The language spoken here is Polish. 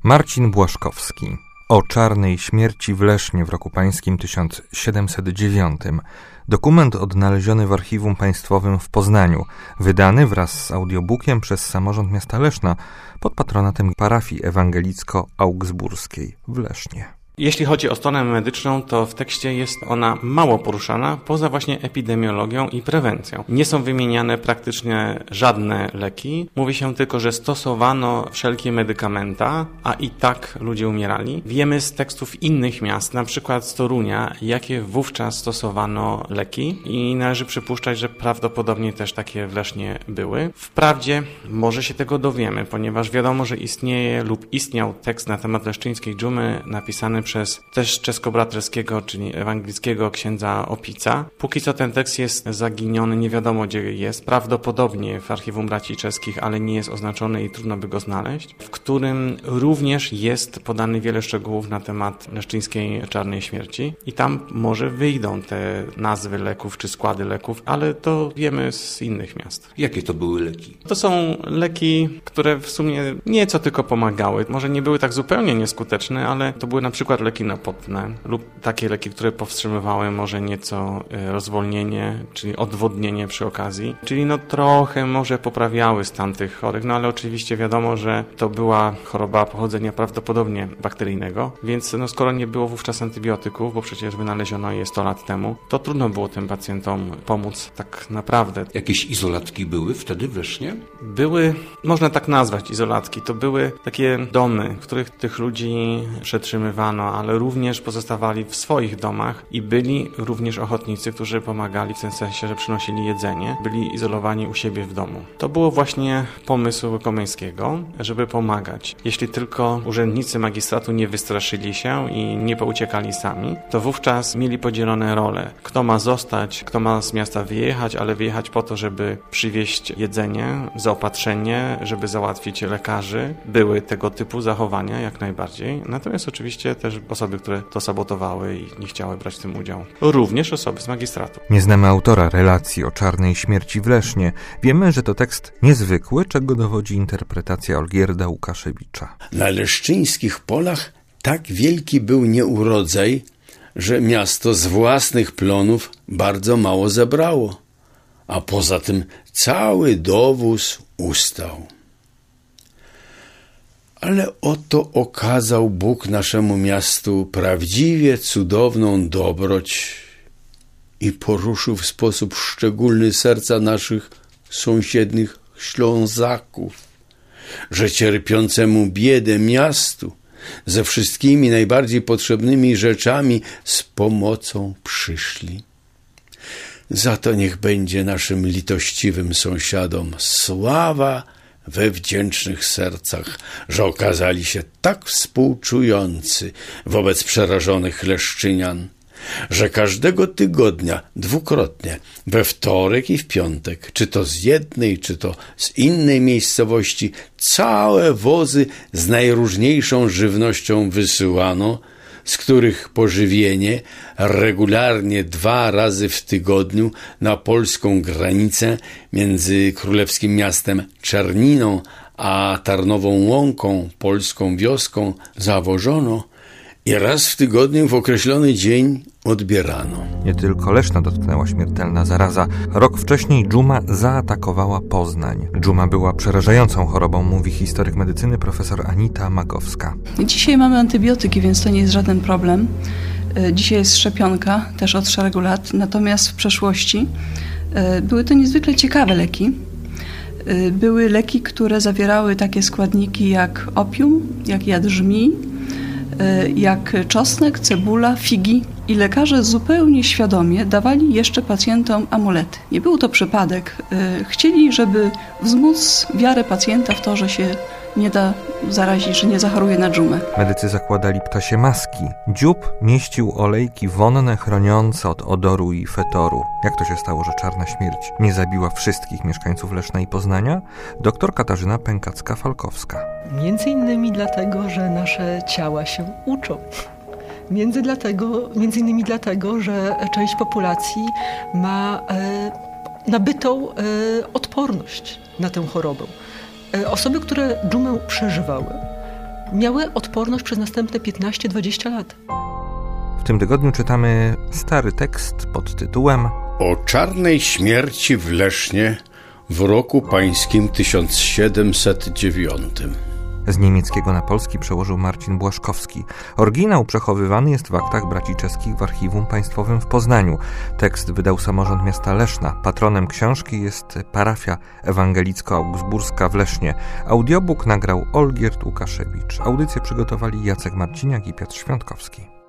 Marcin Błaszkowski. O czarnej śmierci w Lesznie w roku pańskim 1709. Dokument odnaleziony w Archiwum Państwowym w Poznaniu, wydany wraz z audiobookiem przez samorząd miasta Leszna pod patronatem parafii ewangelicko-augsburskiej w Lesznie. Jeśli chodzi o stronę medyczną, to w tekście jest ona mało poruszana, poza właśnie epidemiologią i prewencją. Nie są wymieniane praktycznie żadne leki. Mówi się tylko, że stosowano wszelkie medykamenty, a i tak ludzie umierali. Wiemy z tekstów innych miast, na przykład z Torunia, jakie wówczas stosowano leki i należy przypuszczać, że prawdopodobnie też takie w Lesznie były. Wprawdzie może się tego dowiemy, ponieważ wiadomo, że istnieje lub istniał tekst na temat leszczyńskiej dżumy napisany przez też czesko-braterskiego, czyli ewangelickiego księdza Opica. Póki co ten tekst jest zaginiony, nie wiadomo gdzie jest, prawdopodobnie w Archiwum Braci Czeskich, ale nie jest oznaczony i trudno by go znaleźć, w którym również jest podany wiele szczegółów na temat leszczyńskiej czarnej śmierci i tam może wyjdą te nazwy leków czy składy leków, ale to wiemy z innych miast. Jakie to były leki? To są leki, które w sumie nieco tylko pomagały. Może nie były tak zupełnie nieskuteczne, ale to były na przykład leki napotne lub takie leki, które powstrzymywały może nieco rozwolnienie, czyli odwodnienie przy okazji. Czyli trochę może poprawiały stan tych chorych, ale oczywiście wiadomo, że to była choroba pochodzenia prawdopodobnie bakteryjnego, więc skoro nie było wówczas antybiotyków, bo przecież wynaleziono je 100 lat temu, to trudno było tym pacjentom pomóc tak naprawdę. Jakieś izolatki były wtedy w Lesznie? Były, można tak nazwać izolatki, to były takie domy, w których tych ludzi przetrzymywano, ale również pozostawali w swoich domach i byli również ochotnicy, którzy pomagali w tym sensie, że przynosili jedzenie, byli izolowani u siebie w domu. To było właśnie pomysł Komeńskiego, żeby pomagać. Jeśli tylko urzędnicy magistratu nie wystraszyli się i nie pouciekali sami, to wówczas mieli podzielone role. Kto ma zostać, kto ma z miasta wyjechać, ale wyjechać po to, żeby przywieźć jedzenie, zaopatrzenie, żeby załatwić lekarzy. Były tego typu zachowania jak najbardziej. Natomiast oczywiście też osoby, które to sabotowały i nie chciały brać w tym udziału. Również osoby z magistratu. Nie znamy autora relacji o czarnej śmierci w Lesznie. Wiemy, że to tekst niezwykły, czego dowodzi interpretacja Olgierda Łukaszewicza. Na leszczyńskich polach tak wielki był nieurodzaj, że miasto z własnych plonów bardzo mało zebrało, a poza tym cały dowóz ustał. Ale oto okazał Bóg naszemu miastu prawdziwie cudowną dobroć i poruszył w sposób szczególny serca naszych sąsiednich Ślązaków, że cierpiącemu biedę miastu ze wszystkimi najbardziej potrzebnymi rzeczami z pomocą przyszli. Za to niech będzie naszym litościwym sąsiadom sława we wdzięcznych sercach, że okazali się tak współczujący wobec przerażonych leszczynian, że każdego tygodnia dwukrotnie, we wtorek i w piątek, czy to z jednej, czy to z innej miejscowości, całe wozy z najróżniejszą żywnością wysyłano, z których pożywienie regularnie 2 razy w tygodniu na polską granicę między królewskim miastem Czerniną a Tarnową Łąką, polską wioską, zawożono i raz w tygodniu w określony dzień odbierano. Nie tylko Leszna dotknęła śmiertelna zaraza. Rok wcześniej dżuma zaatakowała Poznań. Dżuma była przerażającą chorobą, mówi historyk medycyny profesor Anita Makowska. Dzisiaj mamy antybiotyki, więc to nie jest żaden problem. Dzisiaj jest szczepionka, też od szeregu lat. Natomiast w przeszłości były to niezwykle ciekawe leki. Były leki, które zawierały takie składniki jak opium, jak jad żmii, jak czosnek, cebula, figi i lekarze zupełnie świadomie dawali jeszcze pacjentom amulety. Nie był to przypadek. Chcieli, żeby wzmóc wiarę pacjenta w to, że się nie da zarazić, że nie zachoruje na dżumę. Medycy zakładali ptasie maski. Dziób mieścił olejki wonne chroniące od odoru i fetoru. Jak to się stało, że czarna śmierć nie zabiła wszystkich mieszkańców Leszna i Poznania? Doktor Katarzyna Pękacka-Falkowska. Między innymi dlatego, że nasze ciała się uczą. Między innymi dlatego, że część populacji ma nabytą odporność na tę chorobę. Osoby, które dżumę przeżywały, miały odporność przez następne 15-20 lat. W tym tygodniu czytamy stary tekst pod tytułem O czarnej śmierci w Lesznie w roku pańskim 1709. Z niemieckiego na polski przełożył Marcin Błaszkowski. Oryginał przechowywany jest w aktach braci czeskich w Archiwum Państwowym w Poznaniu. Tekst wydał samorząd miasta Leszna. Patronem książki jest parafia ewangelicko-augsburska w Lesznie. Audiobook nagrał Olgierd Łukaszewicz. Audycję przygotowali Jacek Marciniak i Piotr Świątkowski.